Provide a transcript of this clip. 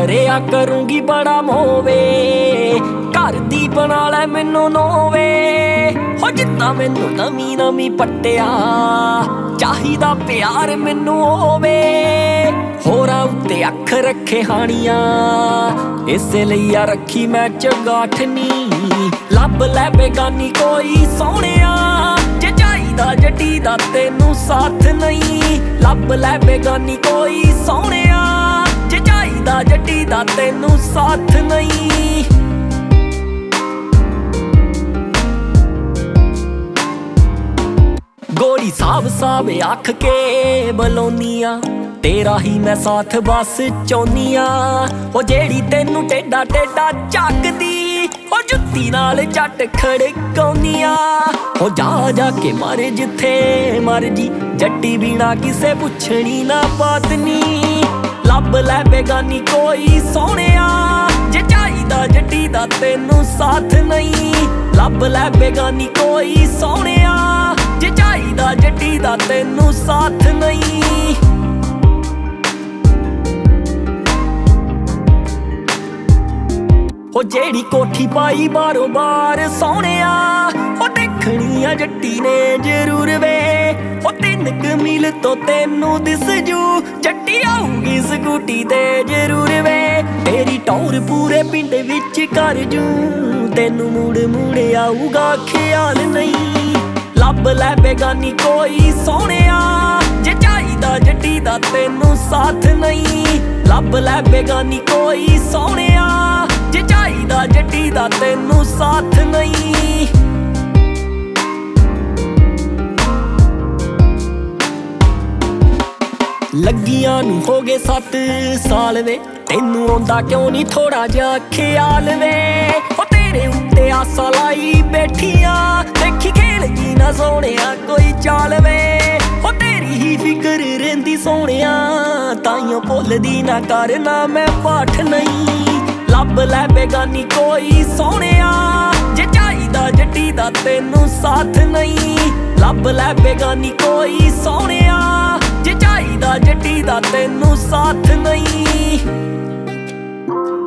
ਮਰਿਆ ਕਰੂੰਗੀ ਬੜਾ ਮੋਵੇ, ਘਰ ਦੀ ਬਣਾ ਲੈ ਮੈਨੂੰ ਨੋਵੇ। ਹੋ ਜਿੱਦਾਂ ਮੈਨੂੰ ਨਵੀਂ ਨਵੀਂ ਪੱਟਿਆ, ਚਾਹੀਦਾ ਪਿਆਰ ਮੈਨੂੰ ਹੋਵੇ। ਹੋਰਾਂ ਉੱਤੇ ਅੱਖ ਰੱਖੇ ਹਾਣੀਆਂ, ਇਸੇ ਲਈ ਆ ਰੱਖੀ ਮੈਂ ਚੰਗਾਠਨੀ। ਲੱਭ ਲੈ ਬੇਗਾਨੀ ਕੋਈ ਸੋਹਣਿਆ, ਜੇ ਚਾਹੀਦਾ ਜੱਟੀ ਦਾ ਤੈਨੂੰ ਸਾਥ ਨਹੀਂ। ਲੱਭ ਲੈ ਬੇਗਾਨੀ ਕੋਈ ਸੋਹਣਿਆ, ਜੇ ਚਾਹੀਦਾ ਜੱਟੀ ਦਾ ਤੈਨੂੰ ਸਾਥ ਨਹੀਂ। ਗੋਰੀ ਸਾਬ ਸਾਬ ਆਖ ਕੇ ਬੁਲਾਉਣੀ ਆ, ਤੇਰਾ ਹੀ ਮੈਂ ਸਾਥ ਬਸ ਚਾਹੁੰਦੀ ਆ। ਉਹ ਜਿਹੜੀ ਤੈਨੂੰ ਟੇਡਾ ਟੇਡਾ ਚੱਕਦੀ, ਉਹ ਜੁੱਤੀ ਨਾਲ ਜੱਟ ਖੜਕਾਉਂਦੀ ਆ। ਉਹ ਜਾ ਜਾ ਕੇ ਮਾਰੇ ਜਿੱਥੇ ਮਰਜੀ, ਜੱਟੀ ਬਿਨਾ ਕਿਸੇ ਪੁੱਛਣੀ ਨਾ ਬਾਤ ਨੀ। ਲੱਭ ਲੈ ਬੇਗਾਨੀ ਕੋਈ ਸੋਹਣਿਆ, ਜੇ ਚਾਹੀਦਾ ਜੱਟੀ ਦਾ ਤੈਨੂੰ ਸਾਥ ਨਹੀਂ। ਲੱਭ ਲੈ ਬੇਗਾਨੀ ਕੋਈ ਸੋਹਣਿਆ, ਜੇ ਚਾਹੀਦਾ ਜੱਟੀ ਦਾ ਤੈਨੂੰ ਸਾਥ ਨਹੀਂ। ਉਹ ਜਿਹੜੀ ਕੋਠੀ ਪਾਈ ਬਾਰੋਂ ਬਾਰ ਸੋਹਣਿਆ, ਉਹ ਦੇਖਣੀ ਆ ਜੱਟੀ ਨੇ ਜ਼ਰੂਰ ਵੇ। ਉਹ 3 ਕੁ ਮੀਲ ਤੋਂ ਤੈਨੂੰ ਦਿਸ ਜੂ, ਜੱਟੀ ਆਊਗੀ ਸਕੂਟੀ ਤੇ ਜ਼ਰੂਰ ਵੇ। ਤੇਰੀ ਟੌਰ ਪੂਰੇ ਪਿੰਡ ਵਿੱਚ ਕਰ ਜੂ, ਤੈਨੂੰ ਮੁੜ ਮੁੜ ਆਊਗਾ ਖਿਆਲ ਨਹੀਂ। ਲੱਭ ਲੈ ਬੇਗਾਨੀ ਕੋਈ ਸੋਹਣਿਆ, ਜੇ ਚਾਹੀਦਾ ਜੱਟੀ ਦਾ ਤੈਨੂੰ ਸਾਥ ਨਹੀਂ। ਲੱਭ ਲੈ ਬੇਗਾਨੀ ਕੋਈ ਸੋਹਣਿਆ, ਜੇ ਚਾਹੀਦਾ ਜੱਟੀ ਦਾ ਤੈਨੂੰ ਸਾਥ ਨਹੀਂ। ਲੱਗੀਆਂ ਨੂੰ ਹੋ ਗਏ 7 ਸਾਲ ਵੇ, ਤੈਨੂੰ ਆਉਂਦਾ ਕਿਉਂ ਨਹੀਂ ਥੋੜਾ ਜਿਹਾ ਖਿਆਲ ਵੇ। ਉਹ ਤੇਰੇ ਉੱਤੇ ਆਸਾਂ ਲਾਈ ਬੈਠੀਆਂ, ਦੇਖੀ ਖੇਲ ਜੀ ਨਾ ਸੋਹਣਿਆ ਕੋਈ ਚਾਲ ਵੇ। ਉਹ ਤੇਰੀ ਹੀ ਫਿਕਰ ਰਹਿੰਦੀ ਸੋਹਣਿਆ, ਤਾਈਓ ਭੁੱਲਦੀ ਨਾ ਕਰਨਾ ਮੈਂ ਪਾਠ ਨਹੀਂ। ਲੱਭ ਲੈ ਬੇਗਾਨੀ ਕੋਈ ਸੋਹਣਿਆ, ਜੇ ਚਾਹੀਦਾ ਜੱਟੀ ਦਾ ਤੈਨੂੰ ਸਾਥ ਨਹੀਂ। ਲੱਭ ਲੈ ਬੇਗਾਨੀ ਕੋਈ ਸੋਹਣਿਆ, ਜੇ ਚਾਹੀਦਾ ਜੱਟੀ ਦਾ ਤੈਨੂੰ ਸਾਥ ਨਹੀਂ।